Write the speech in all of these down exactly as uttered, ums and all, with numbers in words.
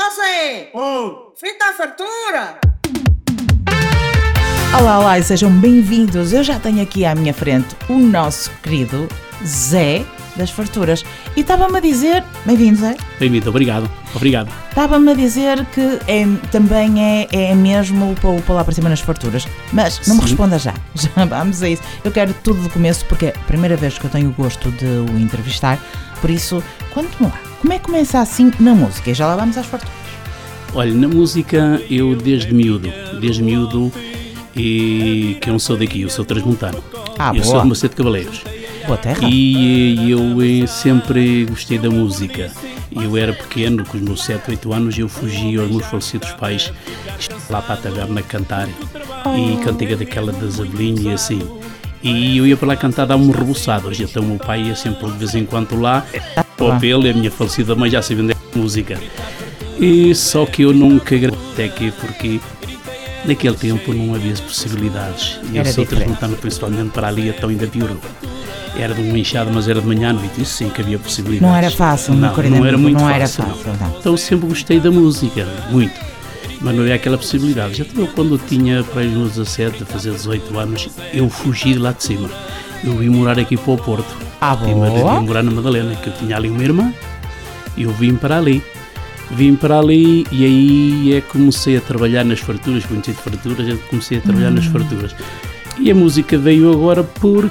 Zé! Oh. Fita a fartura! Olá, olá e sejam bem-vindos. Eu já tenho aqui à minha frente o nosso querido Zé das Farturas. E estava-me a dizer... Bem-vindo, Zé. Bem-vindo, obrigado. Obrigado. Estava-me a dizer que é, também é, é mesmo o Pôr lá para cima nas farturas. Mas não me responda já. Já vamos a isso. Eu quero tudo do começo porque é a primeira vez que eu tenho o gosto de o entrevistar. Por isso, conte-me lá. Como é que começa assim na música? E já lá vamos às farturas. Olha, na música eu desde miúdo, desde miúdo, e que eu não sou daqui, eu sou transmontano. Ah, eu boa. sou de Macete de Cavaleiros. Boa terra. E eu eh, sempre gostei da música. Eu era pequeno, com os meus sete, oito anos, eu fugia aos meus falecidos pais lá para a taverna cantar. E cantiga daquela das abelhinhas e assim. E eu ia para lá cantar, dava-me reboçados. Então o meu pai ia sempre de vez em quando lá, ao apelo, e a minha falecida mãe já sabia onde é música. E só que eu nunca até que porque naquele tempo não havia possibilidades. E eu Era sou diferente. transmontano principalmente para ali, então ainda piorou. Era de uma enxada, mas era de manhã à noite, isso sim que havia possibilidades. Não era fácil, não, meu querido não era amigo, muito não era fácil. fácil, não. Então sempre gostei da música, muito. Mas não havia aquela possibilidade. Já eu, quando eu tinha para os meus dezassete, a fazer dezoito anos, eu fugi de lá de cima. Eu vim morar aqui para o Porto. Ah, Vim, boa. vim morar na Madalena, que eu tinha ali uma irmã, e eu vim para ali. Vim para ali e aí é que comecei a trabalhar nas farturas, conheci de farturas, eu comecei a trabalhar hum. nas farturas. E a música veio agora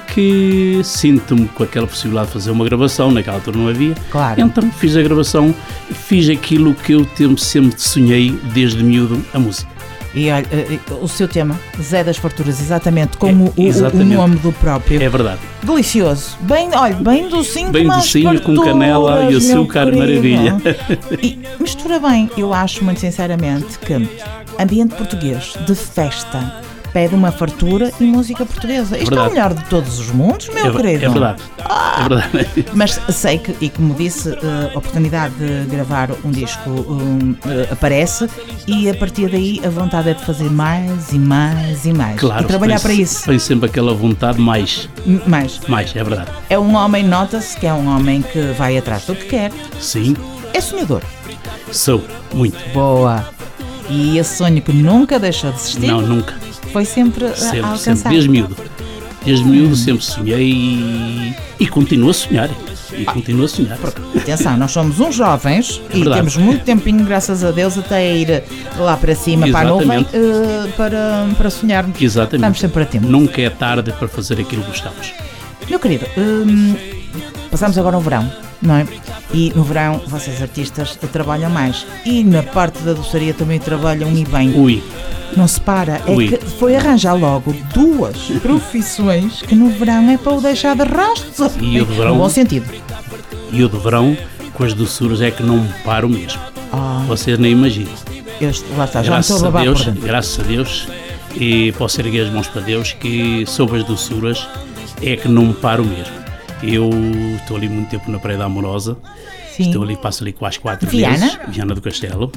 porque sinto-me com aquela possibilidade de fazer uma gravação, naquela altura não havia. Claro. Então fiz a gravação, fiz aquilo que eu sempre sonhei desde miúdo, a música. E olha, o seu tema, Zé das Farturas, exatamente como É, o, exatamente. o nome do próprio. É verdade. Delicioso. Bem, olha, bem docinho, Bem mas docinho, com canela e açúcar, maravilha. E mistura bem, eu acho muito sinceramente que ambiente português de festa pede uma fartura e música portuguesa. Isto é, é o melhor de todos os mundos, meu é, querido. É verdade, ah, é verdade. Mas sei que, e como disse, a oportunidade de gravar um disco um, aparece e a partir daí a vontade é de fazer mais e mais e mais. Claro, e trabalhar tem, para isso. Tem sempre aquela vontade mais. Mais. Mais, é verdade. É um homem, nota-se que é um homem que vai atrás do que quer. Sim. É sonhador. Sou, muito. Boa. E esse sonho que nunca deixou de existir? Não, nunca. Foi sempre, sempre a alcançar. Sempre, desde miúdo. Desde miúdo hum. sempre sonhei e, e continuo a sonhar. E ah, continuo a sonhar. Atenção, nós somos uns jovens é e verdade. temos muito tempinho, graças a Deus, até ir lá para cima, Exatamente. para a nuvem, uh, para, para sonharmos. Exatamente. Estamos sempre a tempo. Nunca é tarde para fazer aquilo que gostamos. Meu querido, um, passamos agora o verão, não é? E no verão vocês artistas trabalham mais. E na parte da doçaria também trabalham e bem. Ui. Não se para, é Ui. que foi arranjar logo duas profissões que no verão é para o deixar de rastros. E o de verão, no bom sentido. E o de verão, com as doçuras, é que não me paro mesmo. Oh. Vocês nem imaginam. Eu, lá está, já graças me estou a babar Deus, por dentro. Graças a Deus, e posso erguer as mãos para Deus, que sobre as doçuras é que não me paro mesmo. Eu estou ali muito tempo na Praia da Amorosa. Sim. Estou ali, passo ali quase quatro Viana? vezes. Viana do Castelo.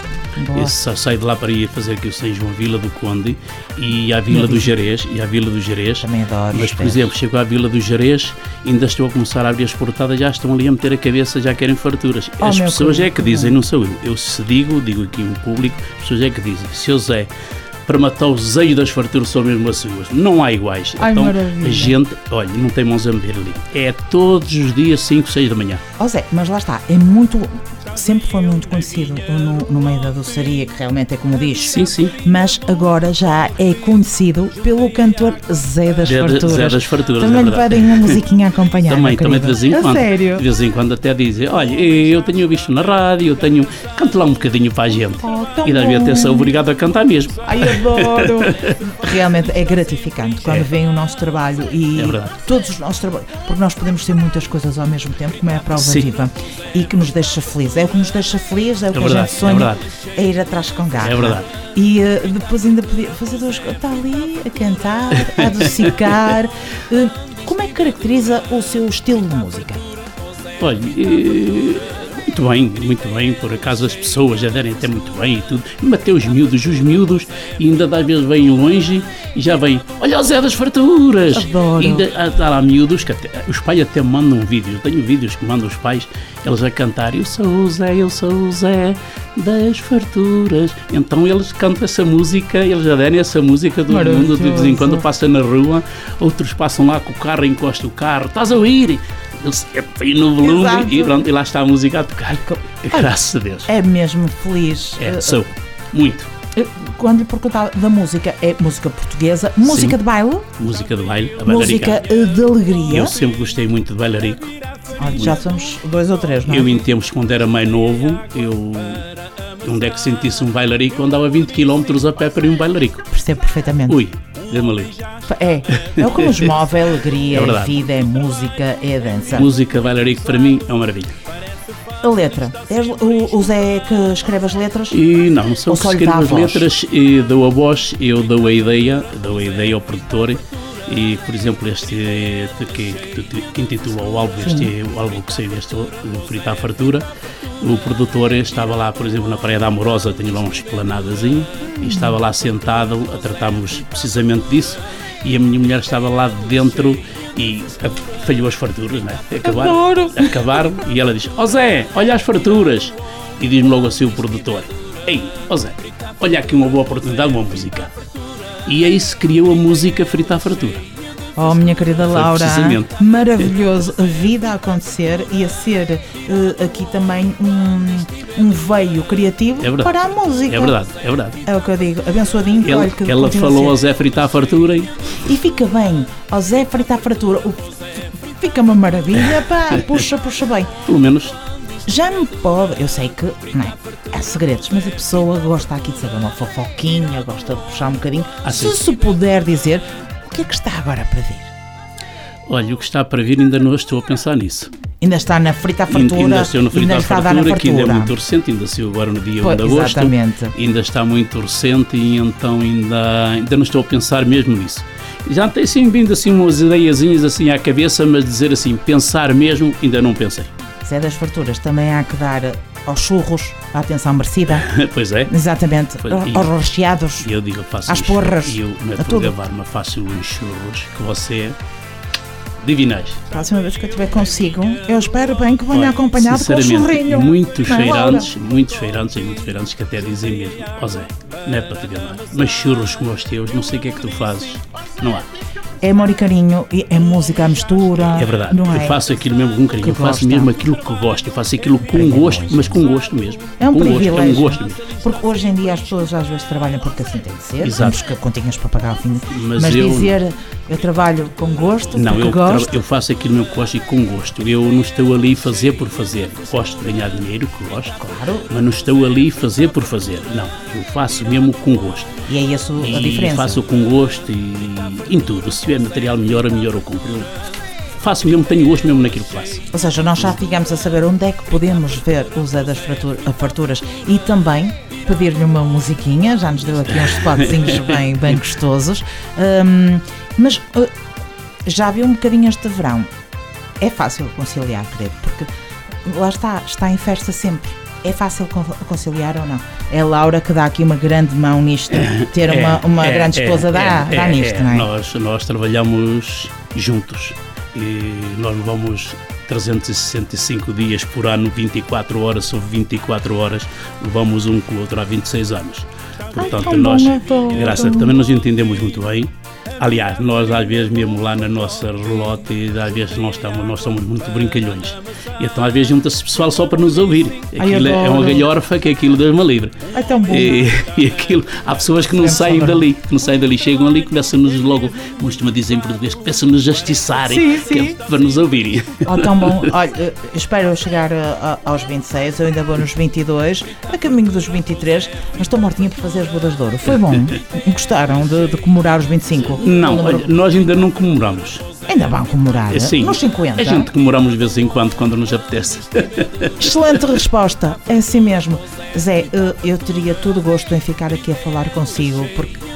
Eu saio de lá para ir fazer aqui o São João, Vila do Conde e à Vila do Jerez, e à Vila do Jerez. Também adoro. Mas, por exemplo, chego à Vila do Jerez, ainda estou a começar a abrir as portadas, já estão ali a meter a cabeça, já querem farturas. Oh, as pessoas querido, é que dizem, não sou eu. Eu se digo, digo aqui em público, as pessoas é que dizem, seu Zé, para matar o zeio das farturas são mesmo as suas, não há iguais. Ai, então maravilha. A gente, olha, não tem mãos a meter ali. É todos os dias cinco, seis da manhã. Ó Zé, mas lá está, é muito, sempre foi muito conhecido no, no meio da doçaria, que realmente é como diz. Sim, sim. Mas agora já é conhecido pelo cantor Zé das Zé, Farturas. Zé das Farturas, também é lhe verdade. pedem uma musiquinha a acompanhar. Também, também de vez em quando. A sério? De vez em quando até dizem, olha, eu tenho visto na rádio, eu tenho, canto lá um bocadinho para a gente. Oh, tão e dá-me bom. atenção, obrigado a cantar mesmo. Ai, adoro! Realmente é gratificante quando É. vem o nosso trabalho e É verdade. todos os nossos trabalhos, porque nós podemos ter muitas coisas ao mesmo tempo, como é a prova Sim. viva, e que nos deixa feliz. É o que nos deixa feliz, é o que É a verdade, gente sonha, é verdade. é ir atrás com garra. É verdade. E uh, depois ainda podia fazer duas coisas, está ali a cantar, a adocicar. Uh, como é que caracteriza o seu estilo de música? Olha, eh, muito Muito bem, muito bem, por acaso as pessoas aderem até muito bem e tudo, mas até os miúdos, os miúdos, e ainda às vezes vêm longe e já vêm, olha o Zé das Farturas! Adoro! E ainda há lá miúdos que até, os pais até mandam vídeos, eu tenho vídeos que mandam os pais, eles a cantar, eu sou o Zé, eu sou o Zé das Farturas. Então eles cantam essa música, eles aderem a essa música do mundo, de vez em quando passa na rua, outros passam lá com o carro, encosta o carro, estás a ouvir? Eles põem no volume e, pronto, e lá está a música a tocar. Graças a Deus. É mesmo feliz. É, sou. Muito. Quando lhe perguntava da música, é música portuguesa, música Sim. de baile? Música de baile, a música de alegria. Eu sempre gostei muito de bailarico. Olha, já somos dois ou três, não é? Eu, em tempos, quando era mais novo, eu... onde é que sentisse um bailarico? Eu andava vinte quilómetros a pé para ir um bailarico. Percebo perfeitamente. Ui, dê-me ali. É, é o que nos move, é a alegria, É é a verdade. vida, é a música, é a dança. Música bailarico para mim é uma maravilha. A letra, é o, o Zé que escreve as letras? E não, não sou Ou que só lhe escrevo dá a as voz? letras, e dou a voz, eu dou a ideia, dou a ideia ao produtor. E, por exemplo, este que, que, que intitula o álbum, este é o álbum que saiu deste, o Frita à Fartura. O produtor estava lá, por exemplo, na Praia da Amorosa, tenho lá um esplanadazinho, e estava lá sentado a tratarmos precisamente disso, e a minha mulher estava lá dentro e falhou as farturas, né? Acabaram, Adoro. acabaram, e ela diz, ó Zé, olha as farturas, e diz-me logo assim o produtor, ei, ó Zé, olha aqui uma boa oportunidade, uma música. E aí se criou a música Frita à Fartura. Oh, minha querida Foi Laura, precisamente. maravilhoso, a vida a acontecer e a ser uh, aqui também um, um veio criativo É verdade. para a música. É verdade, é verdade. É o que eu digo, abençoadinho. Ele, olha, que ela continua a falou ser. ao Zé Frita à Fartura e E fica bem, ao Zé frita a fratura, o- fica uma maravilha, pá, puxa, puxa bem. pelo menos Já não pode, eu sei que não é, há segredos, mas a pessoa gosta aqui de saber uma fofoquinha, gosta de puxar um bocadinho. Ah, se sim. se puder dizer, o que é que está agora para vir? olha, o que está para vir ainda não estou a pensar nisso. Ainda está na frita à Ainda, fartura, ainda estou no Frita ainda à está a dar na Fartura, que ainda é fartura. muito recente, ainda saiu agora no dia Pois, um de agosto. exatamente. Ainda está muito recente e então ainda, ainda não estou a pensar mesmo nisso. Já tem sim vindo assim umas ideiazinhas assim à cabeça, mas dizer assim, pensar mesmo, ainda não pensei. Zé das Farturas, também há que dar aos churros a atenção merecida. Pois é. Exatamente, Pois, e- aos recheados. E eu digo, eu faço Às uns- porras, E eu, não é a por tudo. gabar, mas faço uns churros que você divinais. Próxima vez que eu estiver consigo, eu espero bem que venha Olha, acompanhado com um sinceramente, churrinho. muitos Não é, Laura? feirantes, muitos feirantes e muitos feirantes que até dizem mesmo, ó Zé, não é para te gabar, mas churros como os teus, não sei o que é que tu fazes, não há. É amor e carinho, e é música à mistura. É verdade, Não é? eu faço aquilo mesmo com carinho, Que eu faço gosta. mesmo aquilo que gosto, eu faço aquilo com É gosto, mesmo. mas com gosto mesmo. É um com privilégio. Gosto, é um gosto mesmo. Porque hoje em dia as pessoas às vezes trabalham porque assim tem de ser. Exato. Temos que continhas para pagar ao fim. Mas Mas, eu- dizer eu trabalho com gosto, Não, porque eu, tra- gosto. eu faço aquilo mesmo que gosto e com gosto. Eu não estou ali fazer por fazer. Gosto de ganhar dinheiro, que gosto, Claro. mas não estou ali fazer por fazer. Não, eu faço mesmo com gosto. E é isso a E diferença. faço com gosto e em tudo. Se tiver material melhor, melhor eu compro. Eu faço mesmo, tenho gosto mesmo naquilo que faço. Ou seja, nós já ficamos a saber onde é que podemos ver o Zé das Fratur- Farturas e também pedir-lhe uma musiquinha, já nos deu aqui uns spotzinhos bem, bem gostosos. Hum, mas uh, já viu um bocadinho este verão. É fácil conciliar, creio, porque lá está, está em festa sempre. É fácil con- conciliar ou não? É a Laura que dá aqui uma grande mão nisto, ter uma, uma É, grande é, esposa dá, é, dá é, nisto, é. não é? Nós, nós trabalhamos juntos e nós levamos trezentos e sessenta e cinco dias por ano, vinte e quatro horas sobre vinte e quatro horas, levamos um com o outro há vinte e seis anos. Portanto, tão nós, bom, adoro. graças a Deus, também nos entendemos muito bem. Aliás, nós às vezes mesmo lá na nossa relota, às vezes nós, estamos, nós somos muito brincalhões. E então às vezes junta-se pessoal só para nos ouvir. Ai, Aquilo é, é uma adoro. galhorfa que aquilo Deus me livre. É tão bom. E, e aquilo, há pessoas que não Sempre saem saber. dali, que não saem dali, chegam ali e começam-nos logo, como costuma dizer em português, começam-nos a estiçarem, Sim, que é sim. para nos ouvirem. Oh, tão bom. Olha, eh, espero eu chegar a- a- aos vinte e seis, eu ainda vou nos vinte e dois, a caminho dos vinte e três, mas estou mortinha por fazer as bodas de ouro. Foi bom? Gostaram de, de comemorar os vinte e cinco? Não, O número- olha, nós ainda não comemoramos. Ainda vão comemorar, Sim, nos cinquenta. a gente comemoramos de vez em quando, quando nos apetece. Excelente resposta, é assim mesmo. Zé, eh, eu teria todo o gosto em ficar aqui a falar consigo, porque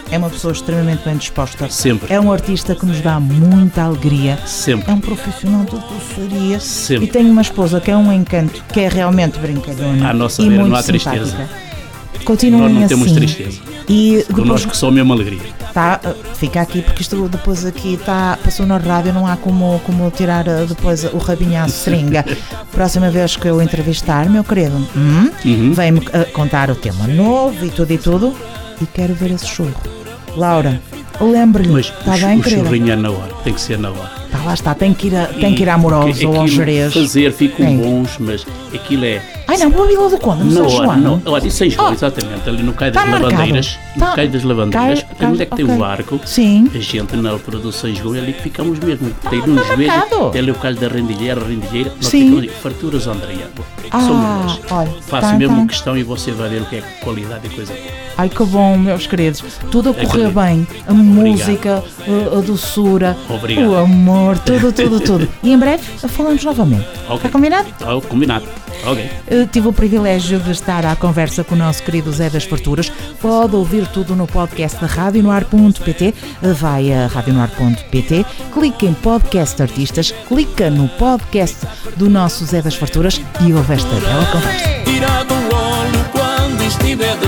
é uma pessoa extremamente bem disposta. Sempre. É um artista que nos dá muita alegria. Sempre. É um profissional de doçaria. Sempre. E tem uma esposa que é um encanto, que é realmente brincalhona À nossa e beira muito não há simpática. tristeza. Continuem Nós não assim. temos tristeza. E Connosco só a mesma alegria. Tá, fica aqui porque isto depois aqui tá, passou na rádio, não há como, como tirar depois o rabinho à seringa. Próxima vez que eu entrevistar, meu querido, hum, Uhum. vem-me uh, contar o tema novo e tudo e tudo, e quero ver esse churro. Laura, lembre-lhe, Mas está o, bem, o querida? churrinho é na hora, tem que ser na hora. Tá, lá está, tem que ir, a, tem que ir E à Amorosa ou ao aquilo Jerez. fazer, ficam Sim. bons, mas aquilo é... Ai não, boa Vila do Conde, Na São hora, João. não. Olha, isso em João, Oh. exatamente, ali no Cais das Tá marcado. Lavandeiras. No Tá. Cais das Lavandeiras, Cai- tem onde é que tem ok. o barco. Sim. A gente na altura do São João é ali que ficamos mesmo. Tem no joelho, marcado. tem ali o Calho da Rendilheira, a Rendilheira. Nós Sim. ficamos ali, farturas Andréia. Ah, São melhores. olha, Faço tá, mesmo tá. questão e você vai ver o que é qualidade e coisa boa. Ai que bom, meus queridos. Tudo a correr Acredito. bem. A música, a, a doçura, Obrigado. o amor, tudo, tudo, tudo. E em breve falamos novamente. Ok. Está combinado? Oh, combinado. Ok. Eu tive o privilégio de estar à conversa com o nosso querido Zé das Farturas. Pode ouvir tudo no podcast da rádio noar ponto pt. Vai a rádio noar ponto pt, clica em podcast artistas, clica no podcast do nosso Zé das Farturas e ouve esta bela conversa. Tira do olho quando estiver de